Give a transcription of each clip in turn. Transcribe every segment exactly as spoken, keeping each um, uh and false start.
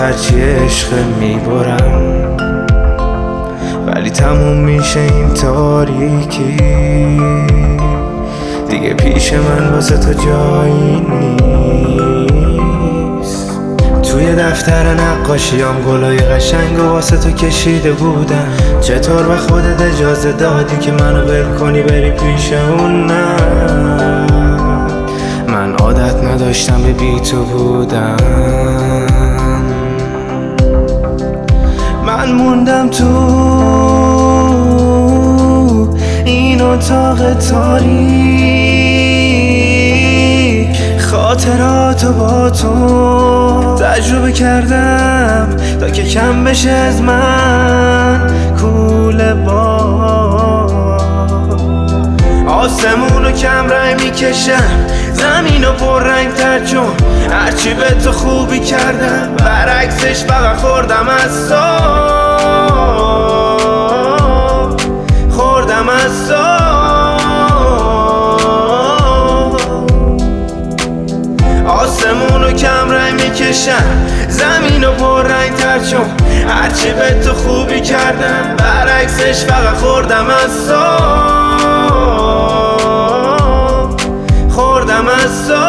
هرچی عشق میبرم، ولی تموم میشه این تاریکی. دیگه پیش من واسه تو جایی نیست. توی دفتر نقاشیام گلای قشنگ و واسه تو کشیده بودم. چطور به خودت اجازه دادی که منو ول کنی بری پیش اون؟ نه، من عادت نداشتم به بی تو بودم. من موندم تو این اتاق تاریک، خاطراتو با تو تجربه کردم تا که کم بشه از من کوله باد. آسمونو کم رنگ میکشم، زمینو پر رنگ تر، چون هرچی به تو خوبی کردم برعکسش فقط خوردم از تو، خوردم از تو. آسمونو کم رنگ میکشم، زمینو پر رنگ تر، چون هرچی به تو خوبی کردم برعکسش فقط خوردم از تو، خوردم از تو.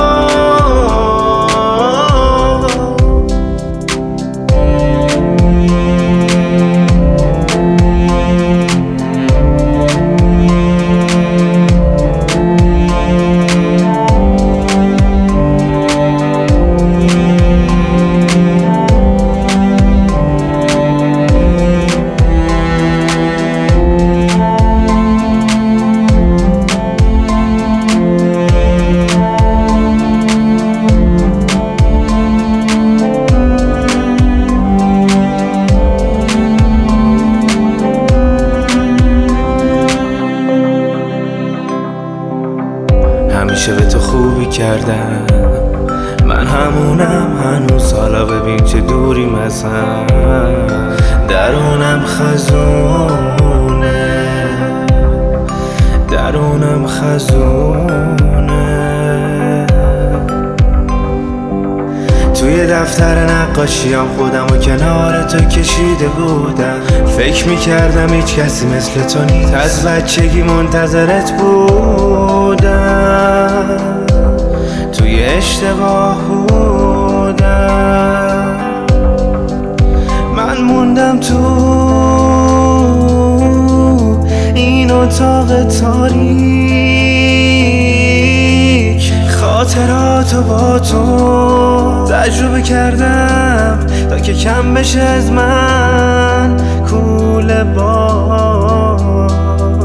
همیشه به تو خوبی کردم، من همونم هنوز، حالا ببین چه دوریم از هم. درونم خزونه، درونم خزونه. توی دفتر نقاشیام خودم و کنار تو کشیده بودم. فکر میکردم هیچ کسی مثل تو نیست، از بچگی منتظرت بودم، توی اشتباه بودم. من موندم تو این اتاق تاریک، خاطراتو با تو تجربه کردم تا که کم بشه از من کوله باد.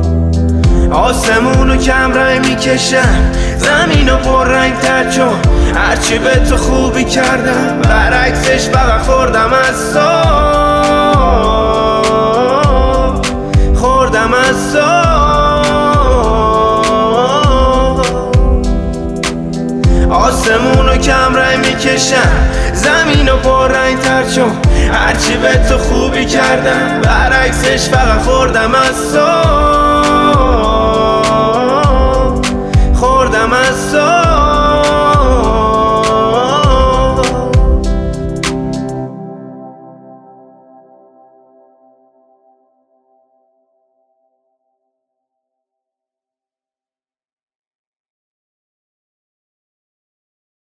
آسمونو کم رنگ میکشم، زمینو پر رنگ تر، چون هرچی به تو خوبی کردم برعکسش فقط خوردم از تو، خوردم از تو. آسمونو کم رنگ میکشم، زمینو پر رنگ تر، چون هرچی به تو خوبی کردم برعکسش فقط خوردم از تو، خوردم از تو.